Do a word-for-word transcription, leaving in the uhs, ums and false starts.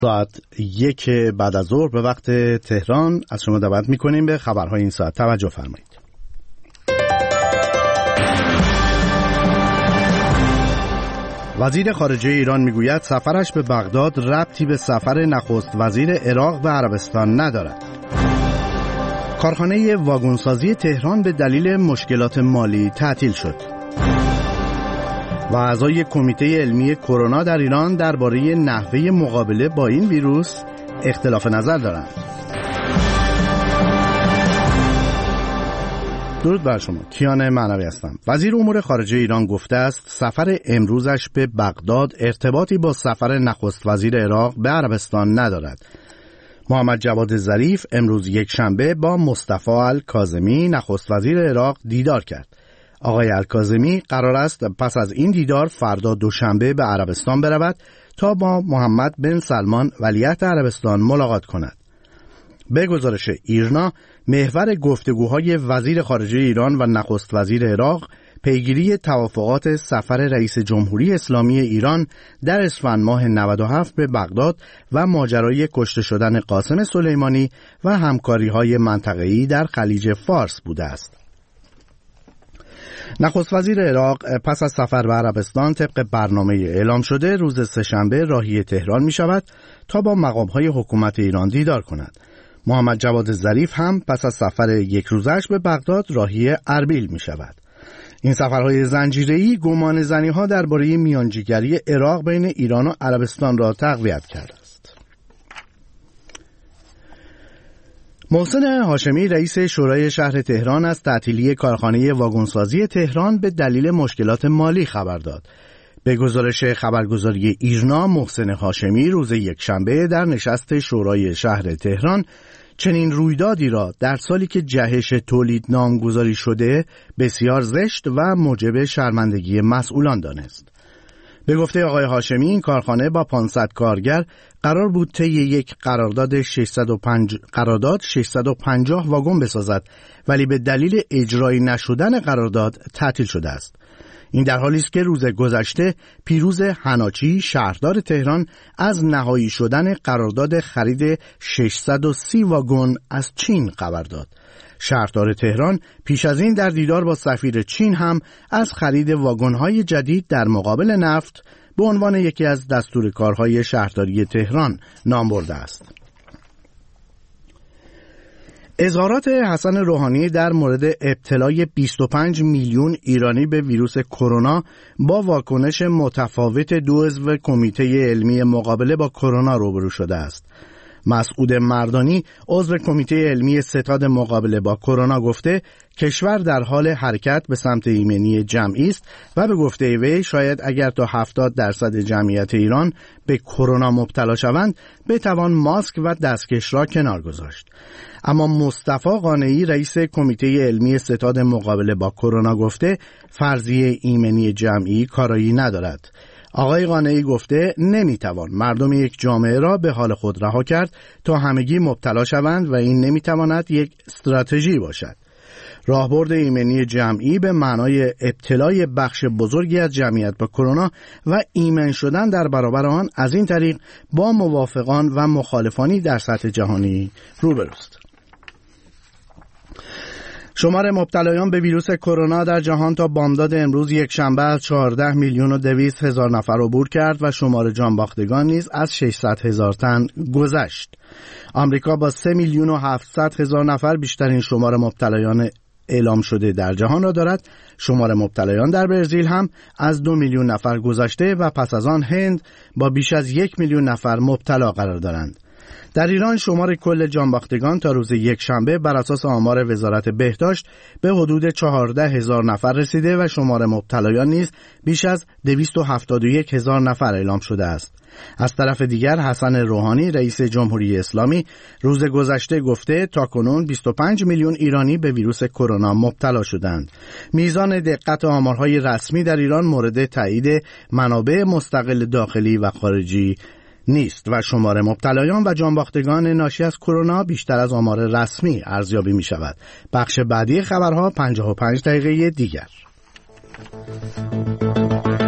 ساعت یک بعد از ظهر به وقت تهران از شما دعوت می‌کنیم به خبرهای این ساعت. توجه فرمایید. وزیر خارجه ایران میگوید سفرش به بغداد ربطی به سفر نخست وزیر عراق به عربستان ندارد. کارخانه واگنسازی تهران به دلیل مشکلات مالی تعطیل شد. و اعضای کمیته علمی کرونا در ایران درباره نحوه مقابله با این ویروس اختلاف نظر دارند. درود بر شما. کیان معنوی هستم. وزیر امور خارجه ایران گفته است سفر امروزش به بغداد ارتباطی با سفر نخست وزیر عراق به عربستان ندارد. محمد جواد ظریف امروز یک شنبه با مصطفی الکاظمی نخست وزیر عراق دیدار کرد. آقای الکاظمی قرار است پس از این دیدار فردا دوشنبه به عربستان برود تا با محمد بن سلمان ولیعهد عربستان ملاقات کند. به گزارش ایرنا، محور گفتگوهای وزیر خارجه ایران و نخست وزیر عراق پیگیری توافقات سفر رئیس جمهوری اسلامی ایران در اسفند ماه نود و هفت به بغداد و ماجرای کشته شدن قاسم سلیمانی و همکاری‌های منطقه‌ای در خلیج فارس بوده است. نخست وزیر عراق پس از سفر به عربستان طبق برنامه اعلام شده روز سه‌شنبه راهی تهران می شود تا با مقام‌های حکومت ایران دیدار کند. محمد جواد ظریف هم پس از سفر یک روزش به بغداد راهی اربیل می شود. این سفرهای زنجیره‌ای گمان زنی‌ها درباره میانجیگری عراق بین ایران و عربستان را تقویت کرده است. محسن هاشمی رئیس شورای شهر تهران از تعطیلی کارخانه واگنسازی تهران به دلیل مشکلات مالی خبر داد. به گزارش خبرگزاری ایرنا، محسن هاشمی روز یکشنبه در نشست شورای شهر تهران چنین رویدادی را در سالی که جهش تولید نامگذاری شده بسیار زشت و موجب شرمندگی مسئولان دانست. به گفته آقای هاشمی این کارخانه با پانصد کارگر قرار بود طی یک قرارداد ششصد و پنج قرارداد ششصد و پنجاه واگن بسازد، ولی به دلیل اجرایی نشدن قرارداد تعطیل شده است. این در حالی است که روز گذشته پیروز حناچی شهردار تهران از نهایی شدن قرارداد خرید ششصد و سی واگن از چین خبر داد. شهردار تهران پیش از این در دیدار با سفیر چین هم از خرید واگن‌های جدید در مقابل نفت به عنوان یکی از دستورکارهای شهرداری تهران نام برده است. اظهارات حسن روحانی در مورد ابتلای بیست و پنج میلیون ایرانی به ویروس کرونا با واکنش متفاوت دو عضو کمیته علمی مقابله با کرونا روبرو شده است. مسعود مردانی عضو کمیته علمی ستاد مقابله با کرونا گفته کشور در حال حرکت به سمت ایمنی جمعی است و به گفته وی شاید اگر تا هفتاد درصد جمعیت ایران به کرونا مبتلا شوند بتوان ماسک و دستکش را کنار گذاشت. اما مصطفی قانعی رئیس کمیته علمی ستاد مقابله با کرونا گفته فرضیه ایمنی جمعی کارایی ندارد. آقای قانعی گفته نمیتوان مردم یک جامعه را به حال خود رها کرد تا همگی مبتلا شوند و این نمیتواند یک استراتژی باشد. راهبرد ایمنی جمعی به معنای ابتلای بخش بزرگی از جمعیت با کرونا و ایمن شدن در برابر آن از این طریق با موافقان و مخالفانی در سطح جهانی روبروست. شمار مبتلایان به ویروس کرونا در جهان تا بامداد امروز یک شنبه از چهارده میلیون و دویست هزار نفر عبور کرد و شمار جانباختگان نیز از ششصد هزار تن گذشت. آمریکا با سه میلیون و هفتصد هزار نفر بیشترین شمار مبتلایان اعلام شده در جهان را دارد. شمار مبتلایان در برزیل هم از دو میلیون نفر گذشته و پس از آن هند با بیش از یک میلیون نفر مبتلا قرار دارند. در ایران شمار کل جانباختگان تا روز یک شنبه بر اساس آمار وزارت بهداشت به حدود چهارده هزار نفر رسیده و شمار مبتلایان نیز بیش از دویست و هفتاد و یک هزار نفر اعلام شده است. از طرف دیگر حسن روحانی رئیس جمهوری اسلامی روز گذشته گفته تاکنون بیست و پنج میلیون ایرانی به ویروس کرونا مبتلا شدند. میزان دقت آمارهای رسمی در ایران مورد تایید منابع مستقل داخلی و خارجی نیست و شمار مبتلایان و جانباختگان ناشی از کرونا بیشتر از آمار رسمی ارزیابی می شود. بخش بعدی خبرها پنجاه و پنج دقیقه دیگر.